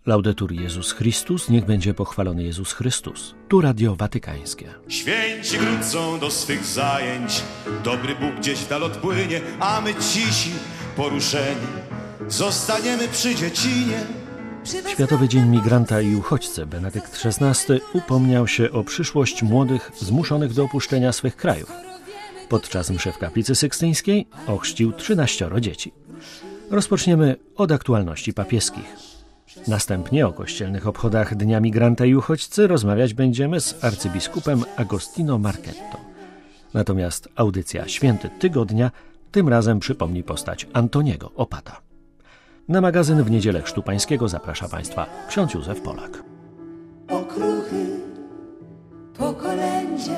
Laudetur Jezus Chrystus, niech będzie pochwalony Jezus Chrystus. Tu Radio Watykańskie. Święci wrócą do swych zajęć, dobry Bóg gdzieś w dal odpłynie, a my cisi, poruszeni, zostaniemy przy dziecinie. Światowy Dzień Migranta i Uchodźcy Benedykt XVI upomniał się o przyszłość młodych zmuszonych do opuszczenia swych krajów. Podczas mszy w kaplicy sykstyńskiej ochrzcił 13 dzieci. Rozpoczniemy od aktualności papieskich. Następnie o kościelnych obchodach Dnia Migranta i Uchodźcy rozmawiać będziemy z arcybiskupem Agostino Marchetto. Natomiast audycja Święty Tygodnia tym razem przypomni postać Antoniego Opata. Na magazyn w Niedzielę Chrztu Pańskiego zaprasza Państwa ksiądz Józef Polak. Okruchy po kolędzie,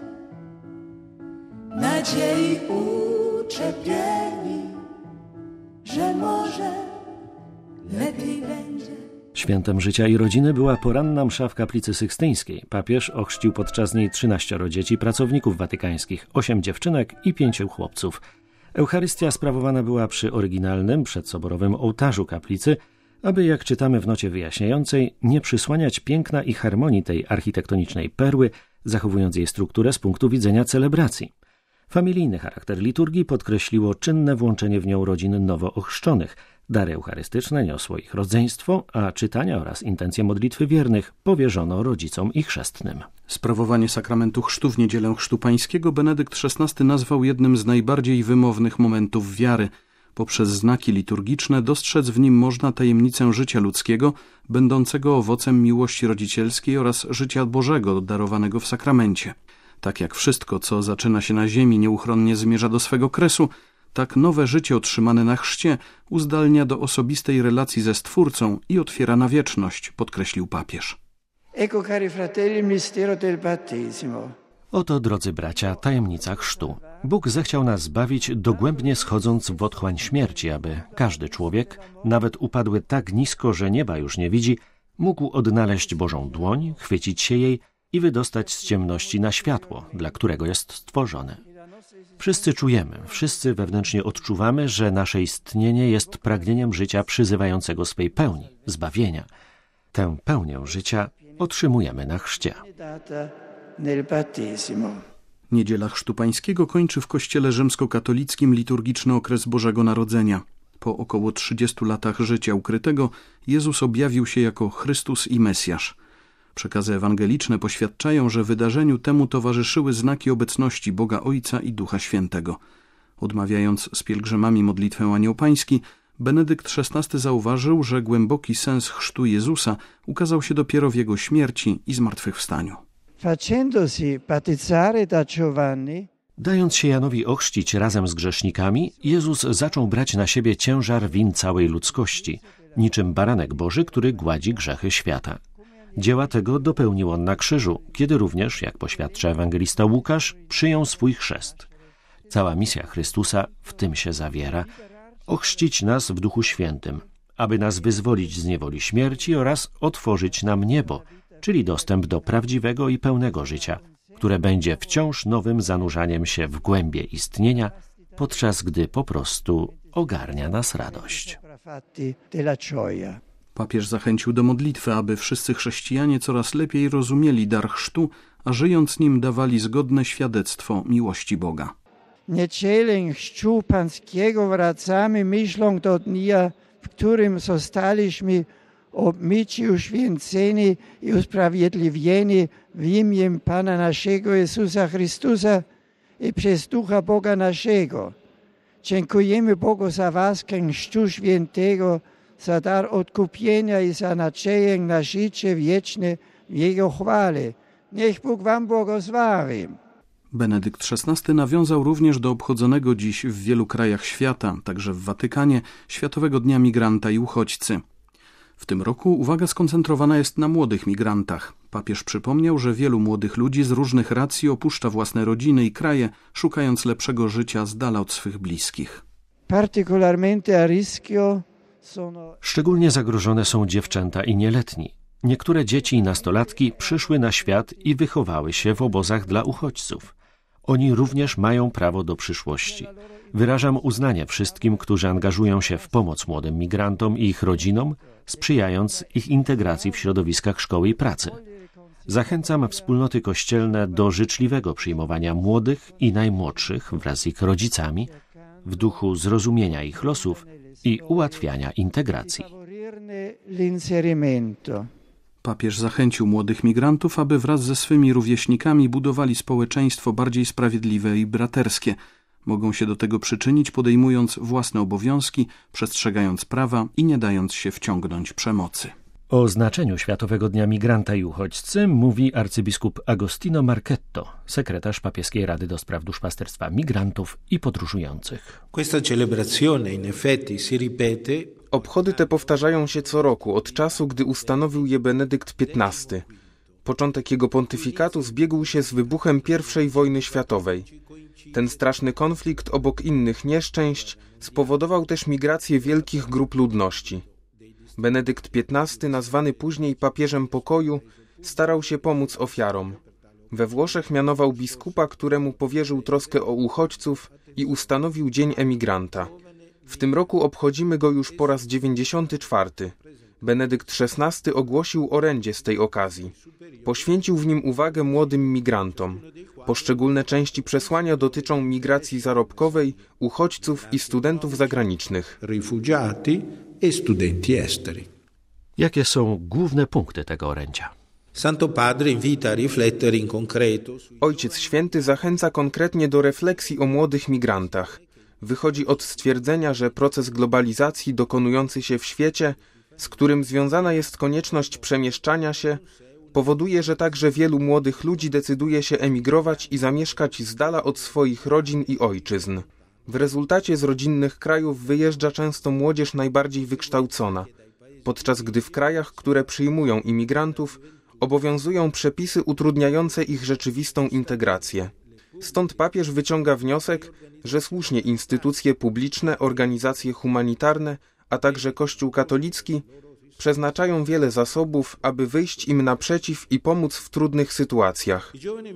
nadziei uczepieni, że może lepiej będzie. Świętem życia i rodziny była poranna msza w kaplicy sykstyńskiej. Papież ochrzcił podczas niej 13 dzieci, pracowników watykańskich, 8 dziewczynek i 5 chłopców. Eucharystia sprawowana była przy oryginalnym, przedsoborowym ołtarzu kaplicy, aby, jak czytamy w nocie wyjaśniającej, nie przysłaniać piękna i harmonii tej architektonicznej perły, zachowując jej strukturę z punktu widzenia celebracji. Familijny charakter liturgii podkreśliło czynne włączenie w nią rodzin nowo ochrzczonych. Dary eucharystyczne niosło ich rodzeństwo, a czytania oraz intencje modlitwy wiernych powierzono rodzicom i chrzestnym. Sprawowanie sakramentu chrztu w Niedzielę Chrztu Pańskiego Benedykt XVI nazwał jednym z najbardziej wymownych momentów wiary. Poprzez znaki liturgiczne dostrzec w nim można tajemnicę życia ludzkiego, będącego owocem miłości rodzicielskiej oraz życia Bożego darowanego w sakramencie. Tak jak wszystko, co zaczyna się na ziemi, nieuchronnie zmierza do swego kresu, tak nowe życie otrzymane na chrzcie uzdalnia do osobistej relacji ze Stwórcą i otwiera na wieczność, podkreślił papież. Ecco, cari fratelli, il mistero del battesimo. Oto, drodzy bracia, tajemnica chrztu. Bóg zechciał nas zbawić, dogłębnie schodząc w otchłań śmierci, aby każdy człowiek, nawet upadły tak nisko, że nieba już nie widzi, mógł odnaleźć Bożą dłoń, chwycić się jej i wydostać z ciemności na światło, dla którego jest stworzone. Wszyscy czujemy, wszyscy wewnętrznie odczuwamy, że nasze istnienie jest pragnieniem życia przyzywającego swej pełni, zbawienia. Tę pełnię życia otrzymujemy na chrzcie. Niedziela Chrztu Pańskiego kończy w kościele rzymskokatolickim liturgiczny okres Bożego Narodzenia. Po około 30 latach życia ukrytego Jezus objawił się jako Chrystus i Mesjasz. Przekazy ewangeliczne poświadczają, że wydarzeniu temu towarzyszyły znaki obecności Boga Ojca i Ducha Świętego. Odmawiając z pielgrzymami modlitwę Anioł Pański, Benedykt XVI zauważył, że głęboki sens chrztu Jezusa ukazał się dopiero w Jego śmierci i zmartwychwstaniu. Facendosi battezzare da Giovanni, Dając się Janowi ochrzcić razem z grzesznikami, Jezus zaczął brać na siebie ciężar win całej ludzkości, niczym baranek Boży, który gładzi grzechy świata. Dzieła tego dopełnił on na krzyżu, kiedy również, jak poświadcza ewangelista Łukasz, przyjął swój chrzest. Cała misja Chrystusa w tym się zawiera: ochrzcić nas w Duchu Świętym, aby nas wyzwolić z niewoli śmierci oraz otworzyć nam niebo, czyli dostęp do prawdziwego i pełnego życia, które będzie wciąż nowym zanurzaniem się w głębie istnienia, podczas gdy po prostu ogarnia nas radość. Papież zachęcił do modlitwy, aby wszyscy chrześcijanie coraz lepiej rozumieli dar chrztu, a żyjąc nim dawali zgodne świadectwo miłości Boga. W niedzielę Chrztu Pańskiego wracamy myślą do dnia, w którym zostaliśmy obmyci, uświęceni i usprawiedliwieni w imię Pana naszego Jezusa Chrystusa i przez Ducha Boga naszego. Dziękujemy Bogu za łaskę Chrztu Świętego, za dar odkupienia i za nadzieję na życie wieczne w Jego chwale. Niech Bóg wam błogosławi. Benedykt XVI nawiązał również do obchodzonego dziś w wielu krajach świata, także w Watykanie, Światowego Dnia Migranta i Uchodźcy. W tym roku uwaga skoncentrowana jest na młodych migrantach. Papież przypomniał, że wielu młodych ludzi z różnych racji opuszcza własne rodziny i kraje, szukając lepszego życia z dala od swych bliskich. Particolarmente a rischio Szczególnie zagrożone są dziewczęta i nieletni. Niektóre dzieci i nastolatki przyszły na świat i wychowały się w obozach dla uchodźców. Oni również mają prawo do przyszłości. Wyrażam uznanie wszystkim, którzy angażują się w pomoc młodym migrantom i ich rodzinom, sprzyjając ich integracji w środowiskach szkoły i pracy. Zachęcam wspólnoty kościelne do życzliwego przyjmowania młodych i najmłodszych wraz z ich rodzicami w duchu zrozumienia ich losów i ułatwiania integracji. Papież zachęcił młodych migrantów, aby wraz ze swymi rówieśnikami budowali społeczeństwo bardziej sprawiedliwe i braterskie. Mogą się do tego przyczynić, podejmując własne obowiązki, przestrzegając prawa i nie dając się wciągnąć przemocy. O znaczeniu Światowego Dnia Migranta i Uchodźcy mówi arcybiskup Agostino Marchetto, sekretarz Papieskiej Rady do Spraw Duszpasterstwa Migrantów i Podróżujących. Obchody te powtarzają się co roku od czasu, gdy ustanowił je Benedykt XV. Początek jego pontyfikatu zbiegł się z wybuchem I wojny światowej. Ten straszny konflikt obok innych nieszczęść spowodował też migrację wielkich grup ludności. Benedykt XV, nazwany później papieżem pokoju, starał się pomóc ofiarom. We Włoszech mianował biskupa, któremu powierzył troskę o uchodźców i ustanowił Dzień Emigranta. W tym roku obchodzimy go już po raz 94. Benedykt XVI ogłosił orędzie z tej okazji. Poświęcił w nim uwagę młodym migrantom. Poszczególne części przesłania dotyczą migracji zarobkowej, uchodźców i studentów zagranicznych. Jakie są główne punkty tego orędzia? Ojciec Święty zachęca konkretnie do refleksji o młodych migrantach. Wychodzi od stwierdzenia, że proces globalizacji dokonujący się w świecie, z którym związana jest konieczność przemieszczania się, powoduje, że także wielu młodych ludzi decyduje się emigrować i zamieszkać z dala od swoich rodzin i ojczyzn. W rezultacie z rodzinnych krajów wyjeżdża często młodzież najbardziej wykształcona, podczas gdy w krajach, które przyjmują imigrantów, obowiązują przepisy utrudniające ich rzeczywistą integrację. Stąd papież wyciąga wniosek, że słusznie instytucje publiczne, organizacje humanitarne, a także Kościół katolicki przeznaczają wiele zasobów, aby wyjść im naprzeciw i pomóc w trudnych sytuacjach.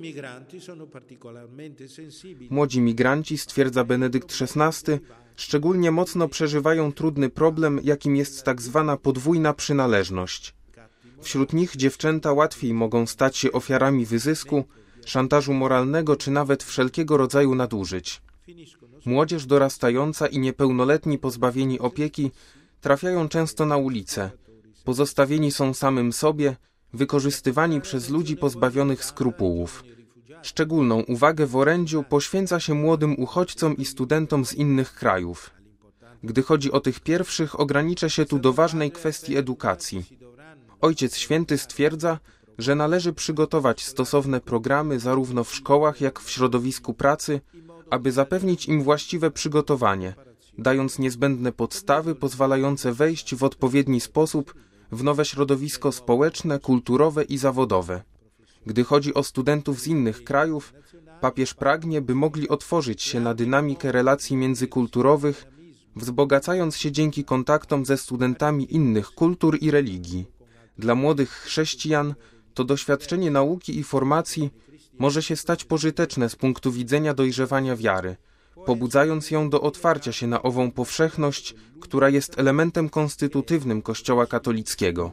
Młodzi migranci, stwierdza Benedykt XVI, szczególnie mocno przeżywają trudny problem, jakim jest tak zwana podwójna przynależność. Wśród nich dziewczęta łatwiej mogą stać się ofiarami wyzysku, szantażu moralnego czy nawet wszelkiego rodzaju nadużyć. Młodzież dorastająca i niepełnoletni pozbawieni opieki trafiają często na ulicę. Pozostawieni są samym sobie, wykorzystywani przez ludzi pozbawionych skrupułów. Szczególną uwagę w orędziu poświęca się młodym uchodźcom i studentom z innych krajów. Gdy chodzi o tych pierwszych, ograniczę się tu do ważnej kwestii edukacji. Ojciec Święty stwierdza, że należy przygotować stosowne programy zarówno w szkołach, jak w środowisku pracy, aby zapewnić im właściwe przygotowanie, dając niezbędne podstawy pozwalające wejść w odpowiedni sposób w nowe środowisko społeczne, kulturowe i zawodowe. Gdy chodzi o studentów z innych krajów, papież pragnie, by mogli otworzyć się na dynamikę relacji międzykulturowych, wzbogacając się dzięki kontaktom ze studentami innych kultur i religii. Dla młodych chrześcijan to doświadczenie nauki i formacji może się stać pożyteczne z punktu widzenia dojrzewania wiary, pobudzając ją do otwarcia się na ową powszechność, która jest elementem konstytutywnym Kościoła katolickiego.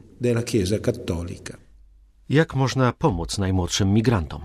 Jak można pomóc najmłodszym migrantom?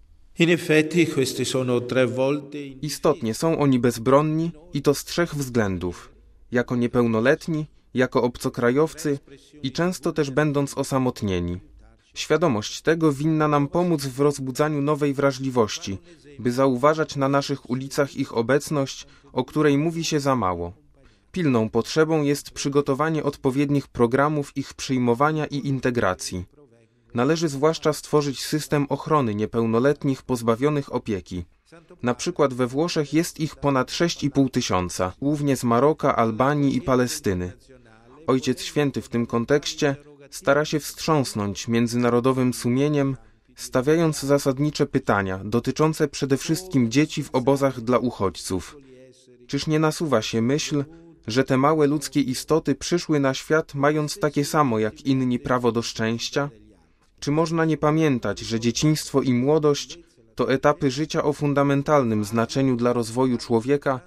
Istotnie są oni bezbronni i to z 3 względów. Jako niepełnoletni, jako obcokrajowcy i często też będąc osamotnieni. Świadomość tego winna nam pomóc w rozbudzaniu nowej wrażliwości, by zauważać na naszych ulicach ich obecność, o której mówi się za mało. Pilną potrzebą jest przygotowanie odpowiednich programów ich przyjmowania i integracji. Należy zwłaszcza stworzyć system ochrony niepełnoletnich pozbawionych opieki. Na przykład we Włoszech jest ich ponad 6,5 tysiąca, głównie z Maroka, Albanii i Palestyny. Ojciec Święty w tym kontekście stara się wstrząsnąć międzynarodowym sumieniem, stawiając zasadnicze pytania dotyczące przede wszystkim dzieci w obozach dla uchodźców. Czyż nie nasuwa się myśl, że te małe ludzkie istoty przyszły na świat mając takie samo jak inni prawo do szczęścia? Czy można nie pamiętać, że dzieciństwo i młodość to etapy życia o fundamentalnym znaczeniu dla rozwoju człowieka,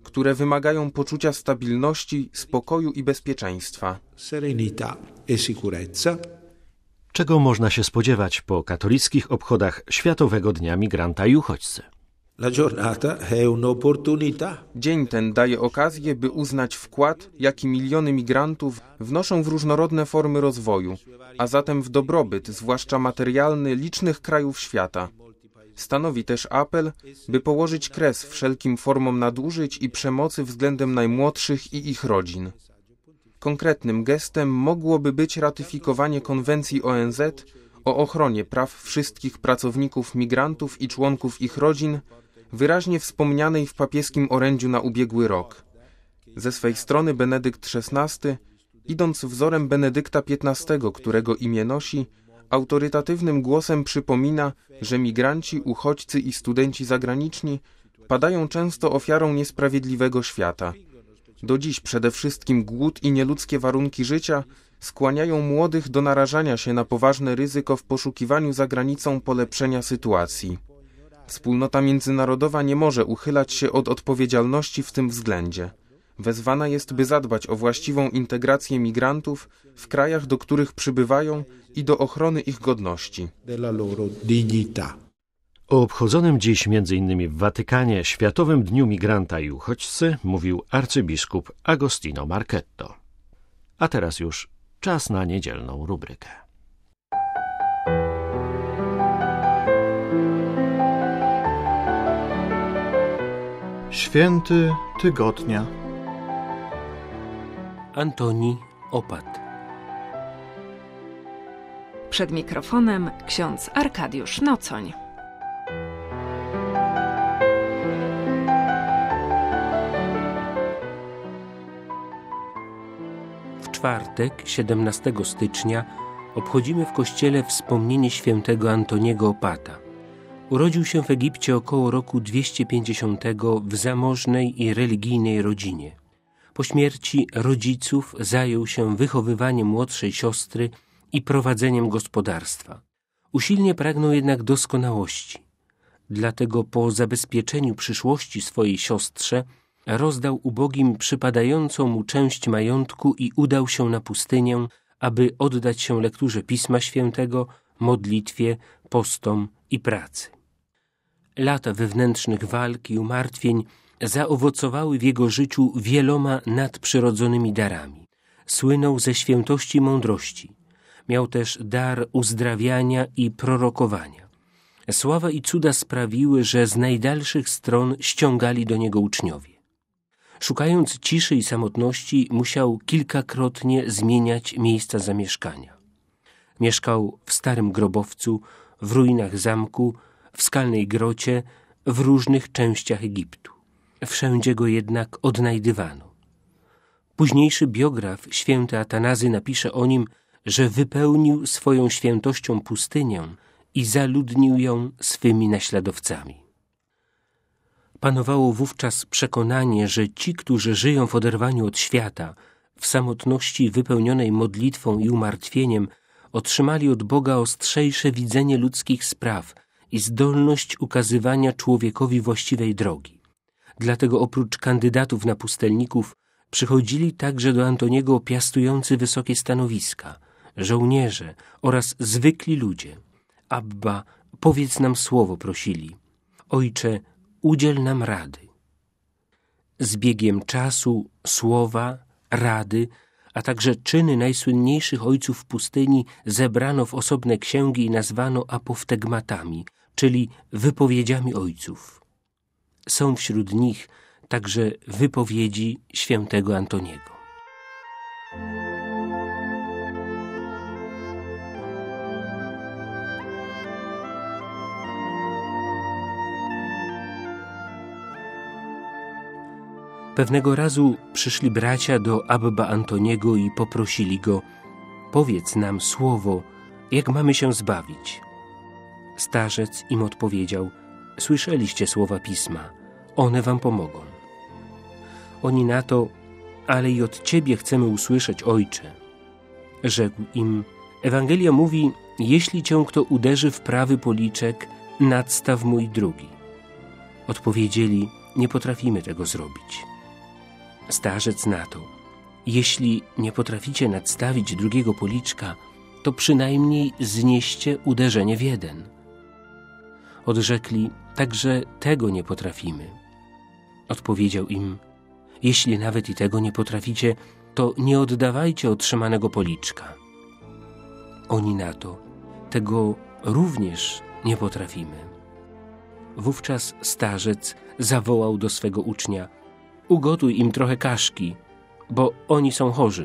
które wymagają poczucia stabilności, spokoju i bezpieczeństwa. Serenità e sicurezza. Czego można się spodziewać po katolickich obchodach Światowego Dnia Migranta i Uchodźcy? La giornata è un'opportunità. Dzień ten daje okazję, by uznać wkład, jaki miliony migrantów wnoszą w różnorodne formy rozwoju, a zatem w dobrobyt, zwłaszcza materialny, licznych krajów świata. Stanowi też apel, by położyć kres wszelkim formom nadużyć i przemocy względem najmłodszych i ich rodzin. Konkretnym gestem mogłoby być ratyfikowanie konwencji ONZ o ochronie praw wszystkich pracowników migrantów i członków ich rodzin, wyraźnie wspomnianej w papieskim orędziu na ubiegły rok. Ze swej strony Benedykt XVI, idąc wzorem Benedykta XV, którego imię nosi, autorytatywnym głosem przypomina, że migranci, uchodźcy i studenci zagraniczni padają często ofiarą niesprawiedliwego świata. Do dziś przede wszystkim głód i nieludzkie warunki życia skłaniają młodych do narażania się na poważne ryzyko w poszukiwaniu za granicą polepszenia sytuacji. Wspólnota międzynarodowa nie może uchylać się od odpowiedzialności w tym względzie. Wezwana jest, by zadbać o właściwą integrację migrantów w krajach, do których przybywają i do ochrony ich godności. Della loro dignità. O obchodzonym dziś m.in. w Watykanie Światowym Dniu Migranta i Uchodźcy mówił arcybiskup Agostino Marchetto. A teraz już czas na niedzielną rubrykę. Święty tygodnia. Antoni Opat. Przed mikrofonem ksiądz Arkadiusz Nocoń. W czwartek, 17 stycznia, obchodzimy w kościele wspomnienie świętego Antoniego Opata. Urodził się w Egipcie około roku 250 w zamożnej i religijnej rodzinie. Po śmierci rodziców zajął się wychowywaniem młodszej siostry i prowadzeniem gospodarstwa. Usilnie pragnął jednak doskonałości. Dlatego po zabezpieczeniu przyszłości swojej siostrze rozdał ubogim przypadającą mu część majątku i udał się na pustynię, aby oddać się lekturze Pisma Świętego, modlitwie, postom i pracy. Lata wewnętrznych walk i umartwień zaowocowały w jego życiu wieloma nadprzyrodzonymi darami. Słynął ze świętości i mądrości. Miał też dar uzdrawiania i prorokowania. Sława i cuda sprawiły, że z najdalszych stron ściągali do niego uczniowie. Szukając ciszy i samotności, musiał kilkakrotnie zmieniać miejsca zamieszkania. Mieszkał w starym grobowcu, w ruinach zamku, w skalnej grocie, w różnych częściach Egiptu. Wszędzie go jednak odnajdywano. Późniejszy biograf, święty Atanazy, napisze o nim, że wypełnił swoją świętością pustynię i zaludnił ją swymi naśladowcami. Panowało wówczas przekonanie, że ci, którzy żyją w oderwaniu od świata, w samotności wypełnionej modlitwą i umartwieniem, otrzymali od Boga ostrzejsze widzenie ludzkich spraw i zdolność ukazywania człowiekowi właściwej drogi. Dlatego oprócz kandydatów na pustelników przychodzili także do Antoniego piastujący wysokie stanowiska, żołnierze oraz zwykli ludzie. Abba, powiedz nam słowo, prosili. Ojcze, udziel nam rady. Z biegiem czasu słowa, rady, a także czyny najsłynniejszych ojców pustyni zebrano w osobne księgi i nazwano apoftegmatami, czyli wypowiedziami ojców. Są wśród nich także wypowiedzi świętego Antoniego. Pewnego razu przyszli bracia do Abba Antoniego i poprosili go: powiedz nam słowo, jak mamy się zbawić. Starzec im odpowiedział: słyszeliście słowa Pisma, one wam pomogą. Oni na to: ale i od ciebie chcemy usłyszeć, ojcze. Rzekł im: Ewangelia mówi: jeśli cię kto uderzy w prawy policzek, nadstaw mu i drugi. Odpowiedzieli: nie potrafimy tego zrobić. Starzec na to: jeśli nie potraficie nadstawić drugiego policzka, to przynajmniej znieście uderzenie w jeden. Odrzekli: także tego nie potrafimy. Odpowiedział im: jeśli nawet i tego nie potraficie, to nie oddawajcie otrzymanego policzka. Oni na to: tego również nie potrafimy. Wówczas starzec zawołał do swego ucznia: ugotuj im trochę kaszki, bo oni są chorzy.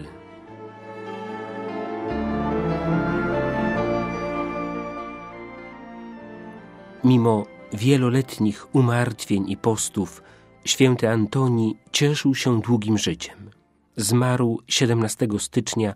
Mimo wieloletnich umartwień i postów, święty Antoni cieszył się długim życiem. Zmarł 17 stycznia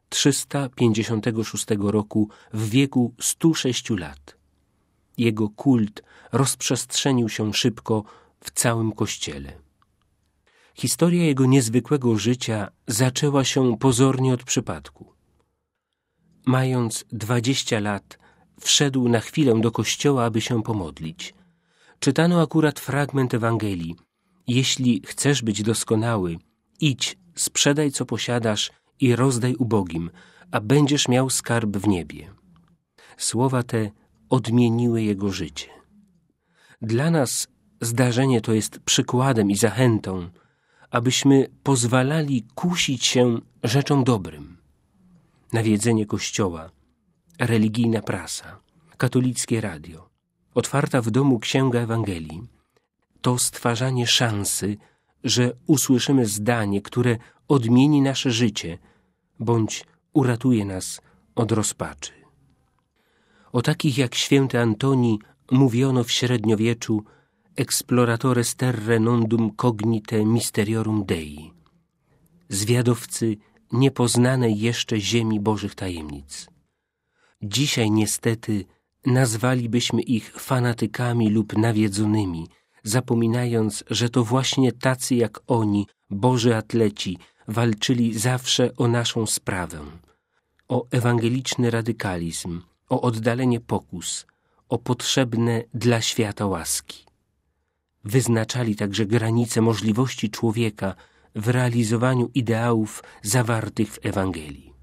356 roku w wieku 106 lat. Jego kult rozprzestrzenił się szybko w całym Kościele. Historia jego niezwykłego życia zaczęła się pozornie od przypadku. Mając 20 lat, wszedł na chwilę do kościoła, aby się pomodlić. Czytano akurat fragment Ewangelii: jeśli chcesz być doskonały, idź, sprzedaj co posiadasz i rozdaj ubogim, a będziesz miał skarb w niebie. Słowa te odmieniły jego życie. Dla nas zdarzenie to jest przykładem i zachętą, abyśmy pozwalali kusić się rzeczom dobrym. Nawiedzenie kościoła, religijna prasa, katolickie radio, otwarta w domu księga Ewangelii to stwarzanie szansy, że usłyszymy zdanie, które odmieni nasze życie bądź uratuje nas od rozpaczy. O takich jak święty Antoni mówiono w średniowieczu: exploratores terrae nondum cognite mysteriorum Dei, zwiadowcy niepoznanej jeszcze ziemi Bożych tajemnic. Dzisiaj niestety nazwalibyśmy ich fanatykami lub nawiedzonymi, zapominając, że to właśnie tacy jak oni, Boży atleci, walczyli zawsze o naszą sprawę, o ewangeliczny radykalizm, o oddalenie pokus, o potrzebne dla świata łaski. Wyznaczali także granice możliwości człowieka w realizowaniu ideałów zawartych w Ewangelii.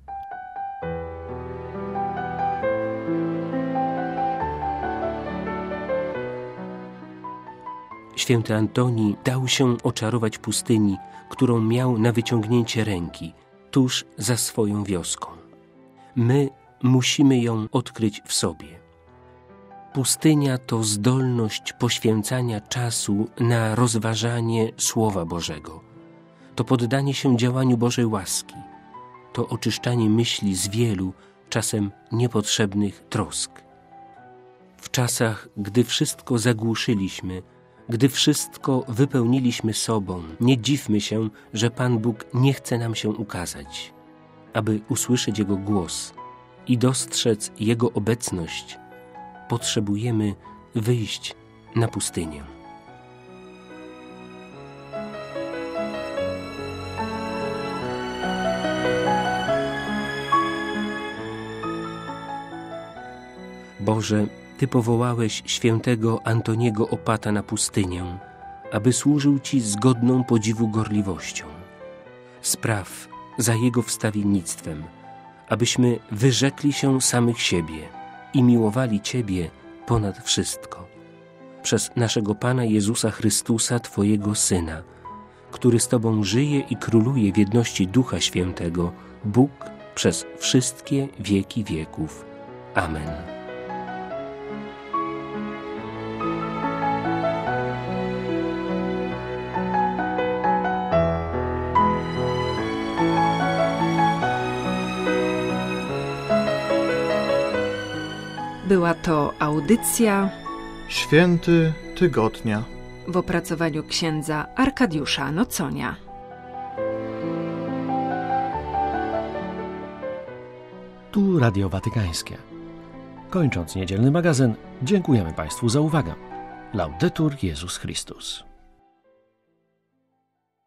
Święty Antoni dał się oczarować pustyni, którą miał na wyciągnięcie ręki, tuż za swoją wioską. My musimy ją odkryć w sobie. Pustynia to zdolność poświęcania czasu na rozważanie Słowa Bożego. To poddanie się działaniu Bożej łaski. To oczyszczanie myśli z wielu, czasem niepotrzebnych trosk. W czasach, gdy wszystko zagłuszyliśmy, gdy wszystko wypełniliśmy sobą, nie dziwmy się, że Pan Bóg nie chce nam się ukazać. Aby usłyszeć Jego głos i dostrzec Jego obecność, potrzebujemy wyjść na pustynię. Boże, Ty powołałeś świętego Antoniego Opata na pustynię, aby służył Ci z godną podziwu gorliwością. Spraw za jego wstawiennictwem, abyśmy wyrzekli się samych siebie i miłowali Ciebie ponad wszystko. Przez naszego Pana Jezusa Chrystusa, Twojego Syna, który z Tobą żyje i króluje w jedności Ducha Świętego, Bóg przez wszystkie wieki wieków. Amen. Była to audycja Święty Tygodnia w opracowaniu księdza Arkadiusza Noconia. Tu Radio Watykańskie. Kończąc niedzielny magazyn, dziękujemy Państwu za uwagę. Laudetur Jezus Chrystus.